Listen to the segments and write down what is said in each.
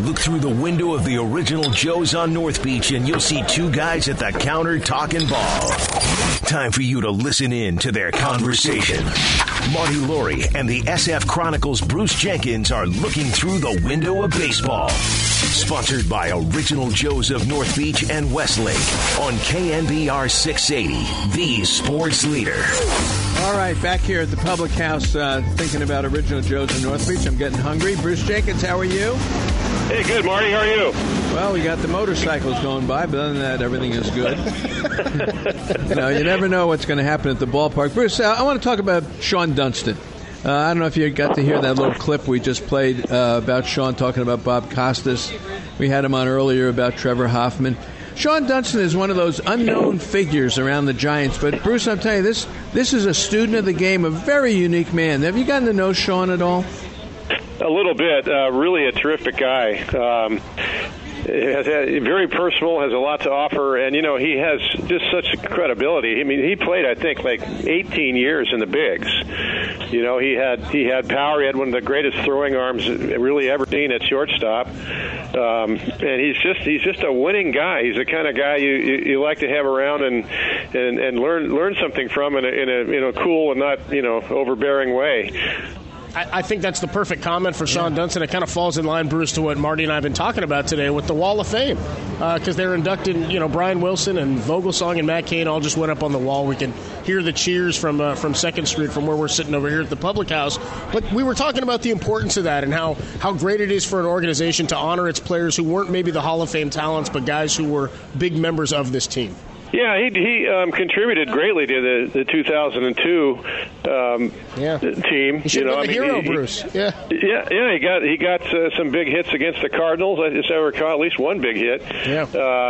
Look through the window of the original Joe's on North Beach and you'll see two guys at the counter talking ball. Time for you to listen in to their conversation. Marty Laurie and the SF Chronicles' Bruce Jenkins are looking through the window of baseball. Sponsored by Original Joe's of North Beach and Westlake on KNBR 680, the sports leader. All right, back here at the Public House, thinking about Original Joe's of North Beach. I'm getting hungry. Bruce Jenkins, how are you? Hey, good, Marty. How are you? Well, we got the motorcycles going by, but other than that, everything is good. You never know what's going to happen at the ballpark. Bruce, I want to talk about Sean Dunston. I don't know if you got to hear that little clip we just played about Sean talking about Bob Costas. We had him on earlier about Trevor Hoffman. Sean Dunston is one of those unknown figures around the Giants, but Bruce, I'm telling you, this is a student of the game, a very unique man. Have you gotten to know Sean at all? A little bit. Really a terrific guy. Very personal, has a lot to offer, and he has just such credibility. I mean, he played, I think, like 18 years in the bigs. He had power. He had one of the greatest throwing arms really ever seen at shortstop, and he's just a winning guy. He's the kind of guy you like to have around and learn something from in a cool and not overbearing way. I think that's the perfect comment for Sean Dunston. It kind of falls in line, Bruce, to what Marty and I have been talking about today with the Wall of Fame. Because they're inducting, Brian Wilson and Vogelsong and Matt Cain all just went up on the wall. We can hear the cheers from 2nd Street from where we're sitting over here at the Public House. But we were talking about the importance of that and how great it is for an organization to honor its players who weren't maybe the Hall of Fame talents, but guys who were big members of this team. Yeah, he contributed greatly to the 2002 team. He should have been the hero, Bruce. Yeah. He got some big hits against the Cardinals. As I recall, at least one big hit. Yeah.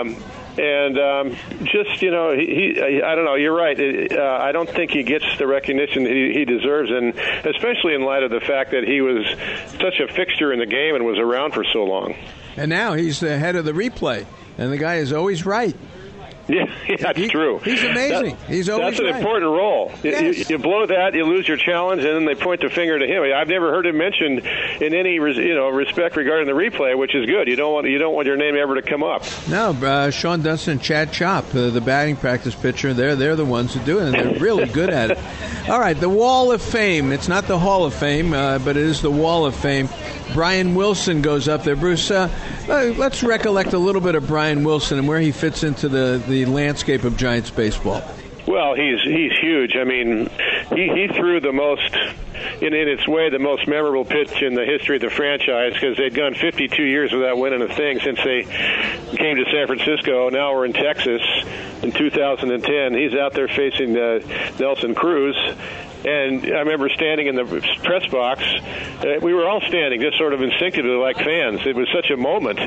I don't know. You're right. I don't think he gets the recognition he deserves, and especially in light of the fact that he was such a fixture in the game and was around for so long. And now he's the head of the replay, and the guy is always right. Yeah, that's true. He's amazing. He's always That's an important role. Yes. You blow that, you lose your challenge, and then they point the finger to him. I've never heard him mentioned in any respect regarding the replay, which is good. You don't want your name ever to come up. No, Sean Dunston, Chad Chop, the batting practice pitcher. They're the ones who do it, and they're really good at it. All right, the Wall of Fame. It's not the Hall of Fame, but it is the Wall of Fame. Brian Wilson goes up there. Bruce, let's recollect a little bit of Brian Wilson and where he fits into the landscape of Giants baseball. Well, he's huge. I mean, he threw the most, in its way, the most memorable pitch in the history of the franchise because they'd gone 52 years without winning a thing since they came to San Francisco. Now we're in Texas in 2010. He's out there facing Nelson Cruz. And I remember standing in the press box. We were all standing, just sort of instinctively like fans. It was such a moment,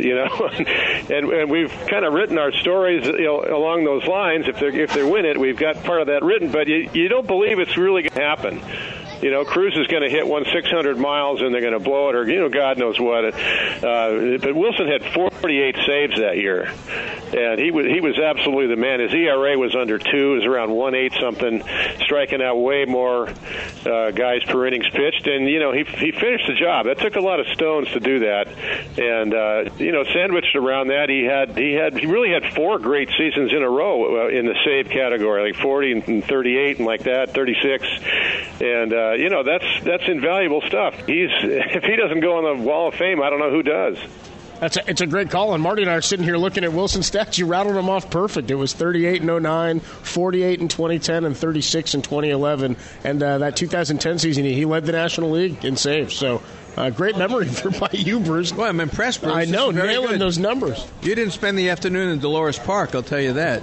and we've kind of written our stories along those lines. If they win it, we've got part of that written. But you don't believe it's really going to happen. Cruz is going to hit 600 miles and they're going to blow it, or God knows what. But Wilson had 48 saves that year, and he was absolutely the man. His ERA was under 2, it was around 1.8 something, striking out way more guys per innings pitched, and he finished the job. That took a lot of stones to do that, and sandwiched around that, he really had 4 great seasons in a row in the save category, like 40 and 38 and like that, 36, and. That's invaluable stuff. If he doesn't go on the Wall of Fame, I don't know who does. It's a great call, and Marty and I are sitting here looking at Wilson's stats. You rattled them off perfect. It was 38 in 09, 48 in 2010, and 36 in 2011. And that 2010 season, he led the National League in saves. So great memory by you, Bruce. Well, I'm impressed, Bruce. I know, nailing those numbers. You didn't spend the afternoon in Dolores Park, I'll tell you that.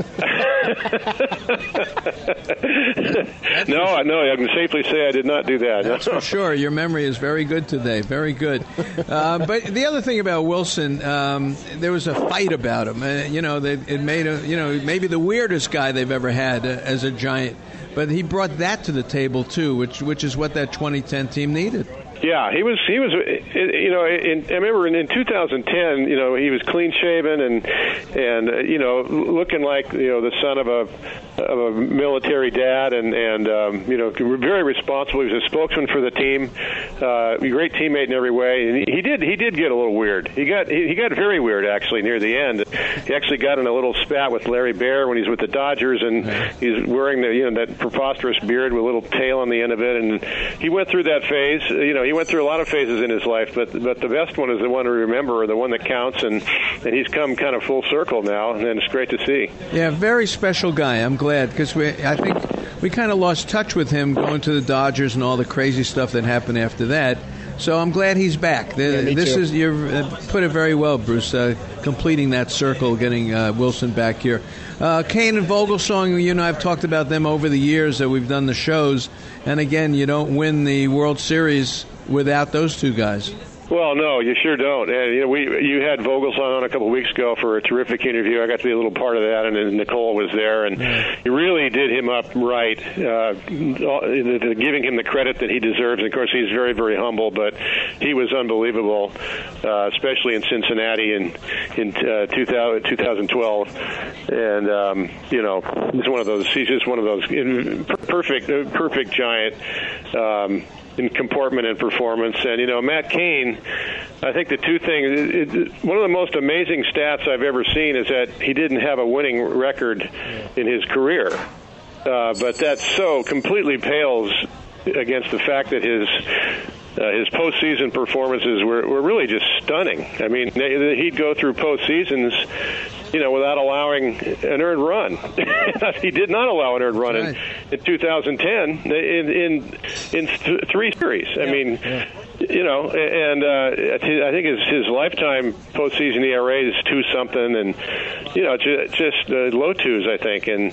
No, I can safely say I did not do that. That's for sure. Your memory is very good today. Very good. But the other thing about Wilson, there was a fight about him. It made maybe the weirdest guy they've ever had as a Giant. But he brought that to the table too, which is what that 2010 team needed. Yeah, he was. I remember in 2010, he was clean shaven and looking like the son of a military dad, and very responsible. He was a spokesman for the team, a great teammate in every way. And he did get a little weird. He got very weird actually near the end. He actually got in a little spat with Larry Baer when he's with the Dodgers, and he's wearing that preposterous beard with a little tail on the end of it. And he went through that phase. He went through a lot of phases in his life, but the best one is the one to remember, or the one that counts. And he's come kind of full circle now, and it's great to see. Yeah, very special guy. I'm glad, because I think we kind of lost touch with him going to the Dodgers and all the crazy stuff that happened after that. So I'm glad he's back. You put it very well, Bruce, completing that circle, getting Wilson back here. Kane and Vogelsong, I've talked about them over the years that we've done the shows. And again, you don't win the World Series without those two guys. Well, no, you sure don't. And you had Vogelsong on a couple of weeks ago for a terrific interview. I got to be a little part of that, and Nicole was there, and you really did him up right, giving him the credit that he deserves. And of course, he's very, very humble, but he was unbelievable, especially in Cincinnati in 2012. And he's one of those. He's just one of those perfect giant. In comportment and performance. And, Matt Cain, I think the two things, one of the most amazing stats I've ever seen is that he didn't have a winning record in his career. But that so completely pales against the fact that his postseason performances were really just stunning. I mean, he'd go through postseasons, without allowing an earned run. He did not allow an earned run in 2010 in three series. I mean, and I think his lifetime postseason ERA is 2-something, and just low twos, I think, and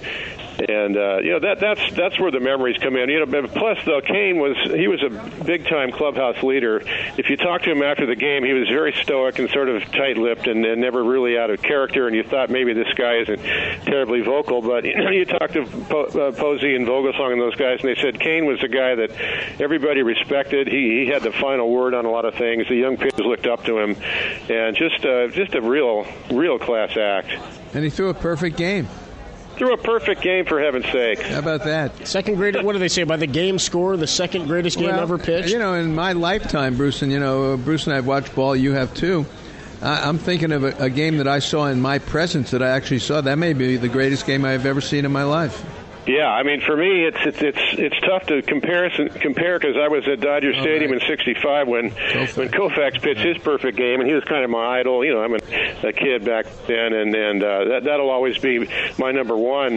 that's where the memories come in. Plus, though, Kane was a big time clubhouse leader. If you talked to him after the game, he was very stoic and sort of tight-lipped and never really out of character. And you thought maybe this guy isn't terribly vocal, but you talked to Posey and Vogelsong and those guys, and they said Kane was the guy that everybody respected. He had the final word on a lot of things. The young pitchers looked up to him, and just a real class act. And he threw a perfect game. Threw a perfect game, for heaven's sake. How about that? Second greatest, what do they say, by the game score, the second greatest game ever pitched? In my lifetime, Bruce, and Bruce and I have watched ball, you have too. I'm thinking of a game that I saw in my presence that I actually saw. That may be the greatest game I've ever seen in my life. Yeah, I mean, for me, it's tough to compare because I was at Dodger Stadium in '65 when Koufax pitched his perfect game, and he was kind of my idol. I'm a kid back then, and that'll always be my number one.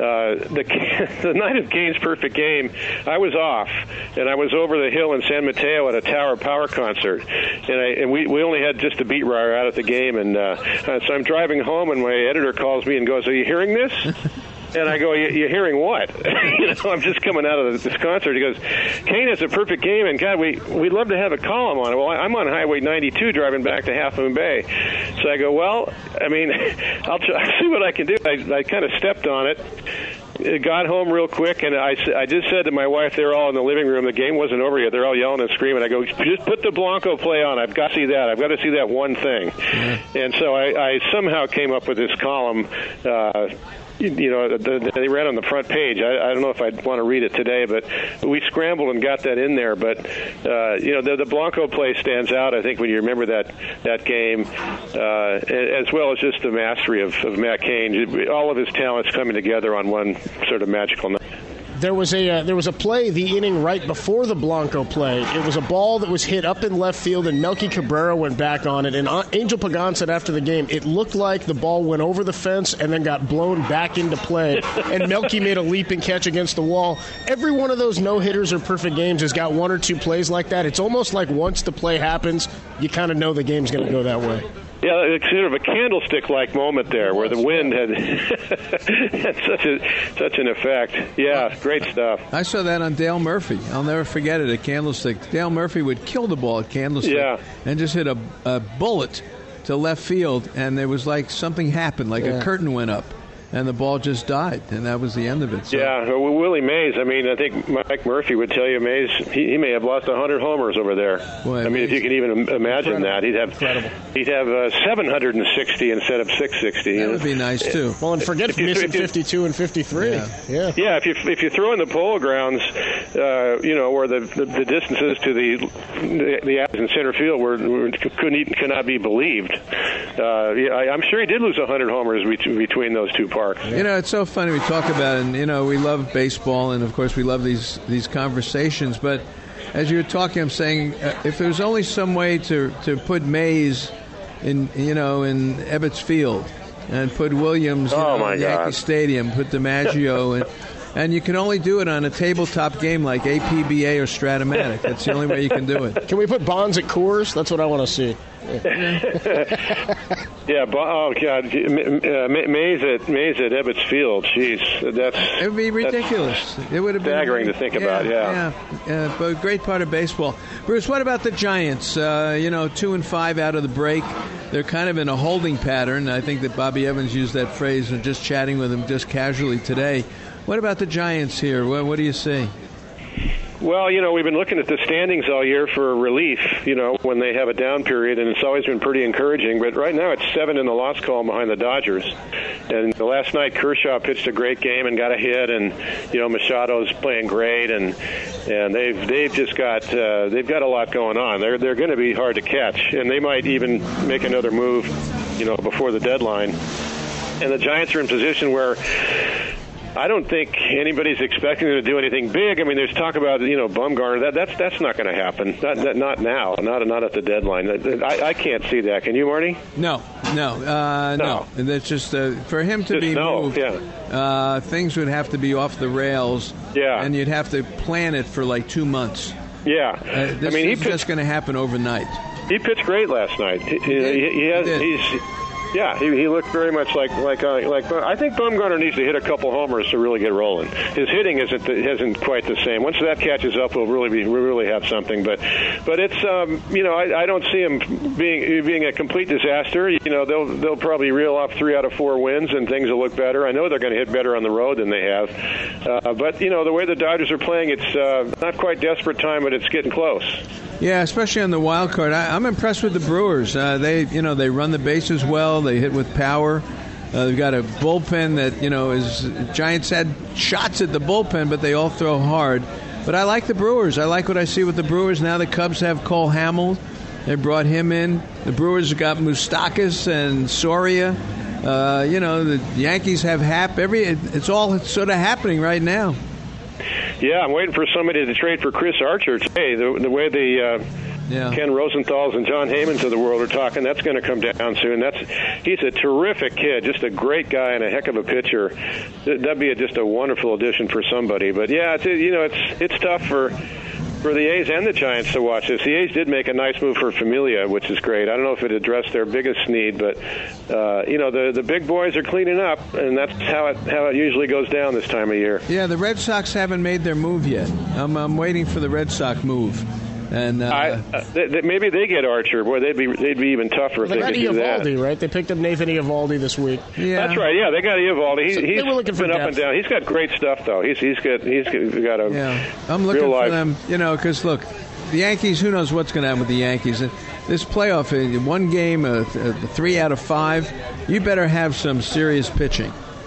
The night of Kane's perfect game, I was off, and I was over the hill in San Mateo at a Tower Power concert, and we only had just a beat writer out at the game, and so I'm driving home, and my editor calls me and goes, "Are you hearing this?" And I go, "You're hearing what?" I'm just coming out of this concert. He goes, "Kane has a perfect game, and God, we'd love to have a column on it." Well, I'm on Highway 92 driving back to Half Moon Bay. So I go, "Well, I mean, I'll see what I can do." I kind of stepped on it. Got home real quick, and I just said to my wife, they're all in the living room. The game wasn't over yet. They're all yelling and screaming. I go, "Just put the Blanco play on. I've got to see that. I've got to see that one thing." Mm-hmm. And so I somehow came up with this column. They ran on the front page. I don't know if I'd want to read it today, but we scrambled and got that in there. But the Blanco play stands out, I think, when you remember that game, as well as just the mastery of Matt Cain. All of his talents coming together on one sort of magical night. There was a play the inning right before the Blanco play. It was a ball that was hit up in left field, and Melky Cabrera went back on it. And Angel Pagan said after the game, it looked like the ball went over the fence and then got blown back into play. And Melky made a leap and catch against the wall. Every one of those no-hitters or perfect games has got one or two plays like that. It's almost like once the play happens, you kind of know the game's going to go that way. Yeah, it's sort of a candlestick-like moment there where the wind had such an effect. Yeah, great stuff. I saw that on Dale Murphy. I'll never forget it at Candlestick. Dale Murphy would kill the ball at Candlestick and just hit a bullet to left field, and there was like something happened, like a curtain went up. and the ball just died, and that was the end of it. So. Yeah, well, Willie Mays, I mean, I think Mike Murphy would tell you Mays, he may have lost 100 homers over there. Boy, I mean, if you can even imagine that. He'd have 760 instead of 660. That would be nice, too. Well, and forget missing 52 and 53. Yeah, if you throw in the Polo Grounds, where the distances to the in center field cannot be believed. I'm sure he did lose 100 homers between those two parks. It's so funny we talk about it, and we love baseball, and of course we love these conversations. But as you're talking, I'm saying if there's only some way to put Mays in Ebbets Field and put Williams in Yankee Stadium, put DiMaggio and you can only do it on a tabletop game like APBA or Stratomatic. That's the only way you can do it. Can we put Bonds at Coors? That's what I want to see. Yeah, oh God, Mays at Ebbets Field. Jeez, it would be ridiculous. It would have been staggering to think about. But a great part of baseball. Bruce, what about the Giants? 2-5 out of the break. They're kind of in a holding pattern. I think that Bobby Evans used that phrase and just chatting with him just casually today. What about the Giants here? What do you see? Well, we've been looking at the standings all year for relief, when they have a down period, and it's always been pretty encouraging. But right now it's 7 in the loss column behind the Dodgers. And last night Kershaw pitched a great game and got a hit, and Machado's playing great, and they've just got they've got a lot going on. They're going to be hard to catch, and they might even make another move, before the deadline. And the Giants are in position where I don't think anybody's expecting them to do anything big. I mean, there's talk about Bumgarner. That's not going to happen. Not now. Not at the deadline. I can't see that. Can you, Marty? No. That's just for him to be moved. Yeah. Things would have to be off the rails. Yeah. And you'd have to plan it for like 2 months. Yeah. This is just going to happen overnight. He pitched great last night. He looked very much like I think Bumgarner needs to hit a couple homers to really get rolling. His hitting isn't quite the same. Once that catches up, we'll really have something. But it's I don't see him being a complete disaster. They'll probably reel off 3 out of 4 wins and things will look better. I know they're going to hit better on the road than they have. But the way the Dodgers are playing, it's not quite desperate time, but it's getting close. Yeah, especially on the wild card. I'm impressed with the Brewers. They run the bases well. They hit with power. They've got a bullpen that Giants had shots at the bullpen, but they all throw hard. But I like the Brewers. I like what I see with the Brewers. Now the Cubs have Cole Hamels. They brought him in. The Brewers have got Moustakas and Soria. The Yankees have Happ. It's all sort of happening right now. Yeah, I'm waiting for somebody to trade for Chris Archer today. The way Ken Rosenthal's and John Heymans of the world are talking, that's going to come down soon. He's a terrific kid, just a great guy and a heck of a pitcher. That'd be just a wonderful addition for somebody. But yeah, it's tough for the A's and the Giants to watch this. The A's did make a nice move for Familia, which is great. I don't know if it addressed their biggest need, but the big boys are cleaning up, and that's how it usually goes down this time of year. Yeah, the Red Sox haven't made their move yet. I'm waiting for the Red Sox move. And maybe they get Archer. Boy, they'd be even tougher if they could do that. Eovaldi, right? They picked up Nathan Eovaldi this week. Yeah, that's right. Yeah, they got Eovaldi. He's been up and down. He's got great stuff, though. He's got a I'm looking real for life. them. Because look, the Yankees. Who knows what's going to happen with the Yankees? This playoff, in one game, 3 out of 5. You better have some serious pitching.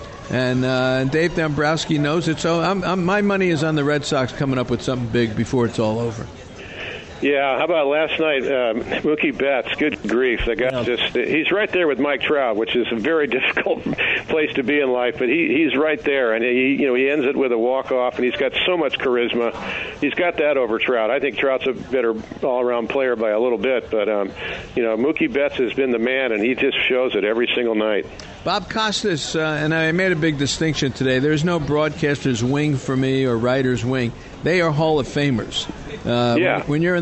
And Dave Dombrowski knows it. So my money is on the Red Sox coming up with something big before it's all over. Yeah, how about last night, Mookie Betts? Good grief, the guy he's right there with Mike Trout, which is a very difficult place to be in life, but he's right there, and he ends it with a walk-off, and he's got so much charisma. He's got that over Trout. I think Trout's a better all-around player by a little bit, but Mookie Betts has been the man, and he just shows it every single night. Bob Costas, and I made a big distinction today. There's no broadcaster's wing for me or writer's wing. They are Hall of Famers. When you're in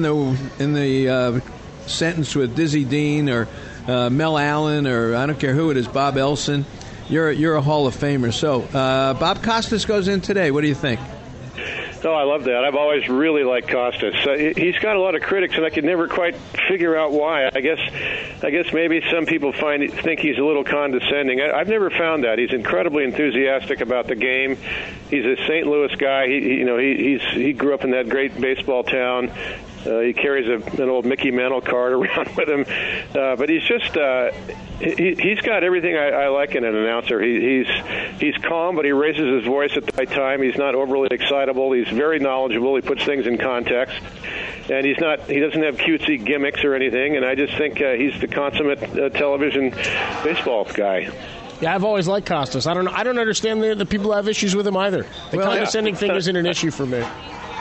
the sentence with Dizzy Dean or Mel Allen or I don't care who it is, Bob Elson, you're a Hall of Famer. So Bob Costas goes in today. What do you think? Oh, I love that. I've always really liked Costas. He's got a lot of critics, and I could never quite figure out why. I guess maybe some people think he's a little condescending. I've never found that. He's incredibly enthusiastic about the game. He's a St. Louis guy. He grew up in that great baseball town. He carries an old Mickey Mantle card around with him, but he's just he's got everything I like in an announcer. He's calm, but he raises his voice at the right time. He's not overly excitable. He's very knowledgeable. He puts things in context, and he doesn't have cutesy gimmicks or anything. And I just think he's the consummate television baseball guy. Yeah, I've always liked Costas. I don't understand the people who have issues with him either. The condescending thing isn't an issue for me.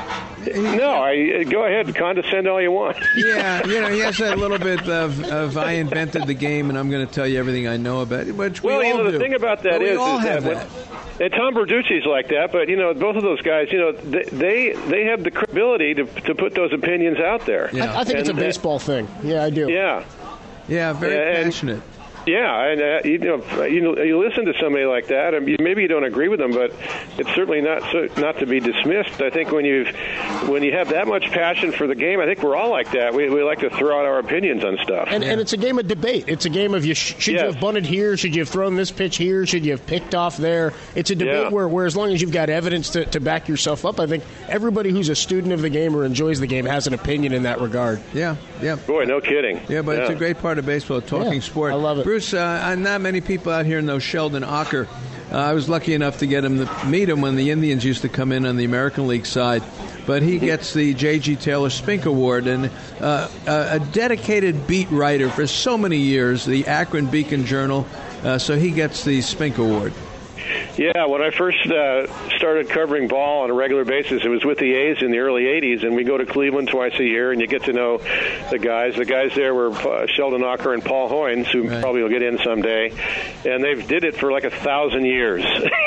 No, go ahead, condescend all you want. Yeah, he has that little bit of I invented the game and I'm going to tell you everything I know about it, which we all do. The thing about that is that. And Tom Berducci's like that, but both of those guys, they have the credibility to put those opinions out there. Yeah. I think it's a baseball thing. Yeah, I do. Yeah, very passionate. Yeah, and you listen to somebody like that, and maybe you don't agree with them, but it's certainly not to be dismissed. I think when you have that much passion for the game, I think we're all like that. We like to throw out our opinions on stuff. And it's a game of debate. It's a game of should you have bunted here? Should you have thrown this pitch here? Should you have picked off there? It's a debate where as long as you've got evidence to back yourself up, I think everybody who's a student of the game or enjoys the game has an opinion in that regard. Yeah. Boy, no kidding. Yeah, but it's a great part of baseball, talking sport. I love it. Bruce, not many people out here know Sheldon Ocker. I was lucky enough to meet him when the Indians used to come in on the American League side. But he gets the J.G. Taylor Spink Award, and a dedicated beat writer for so many years, the Akron Beacon Journal, so he gets the Spink Award. Yeah, when I first started covering ball on a regular basis, it was with the A's in the early 80s, and we go to Cleveland twice a year, and you get to know the guys. The guys there were Sheldon Ocker and Paul Hoynes, who probably will get in someday, and they've did it for like 1,000 years.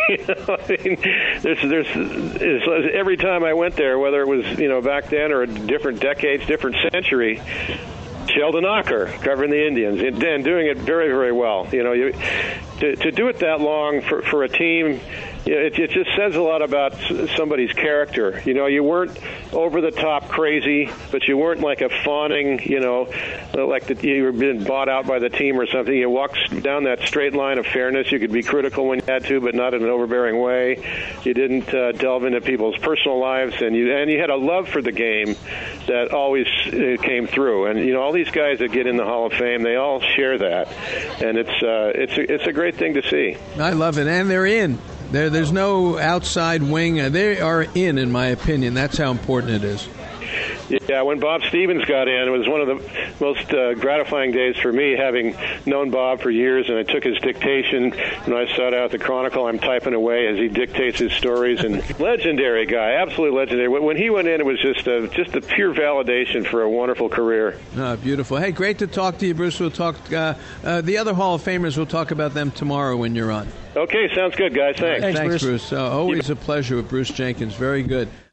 There's every time I went there, whether it was back then or different decades, different century, Sheldon Ocker covering the Indians and doing it very, very well. To do it that long for a team, it just says a lot about somebody's character. You weren't over the top crazy, but you weren't like a fawning, like you were being bought out by the team or something. You walked down that straight line of fairness. You could be critical when you had to, but not in an overbearing way. You didn't delve into people's personal lives, and you had a love for the game that always came through. And all these guys that get in the Hall of Fame, they all share that, and it's a great thing to see. I love it, and they're in. There's no outside wing. They are in my opinion. That's how important it is. Yeah, when Bob Stevens got in, it was one of the most gratifying days for me, having known Bob for years, and I took his dictation. I sat out the Chronicle. I'm typing away as he dictates his stories, and legendary guy, absolutely legendary. When he went in, it was just a pure validation for a wonderful career. Beautiful. Hey, great to talk to you, Bruce. We'll talk the other Hall of Famers. We'll talk about them tomorrow when you're on. Okay, sounds good, guys. Thanks. Thanks, Bruce. Always a pleasure with Bruce Jenkins. Very good.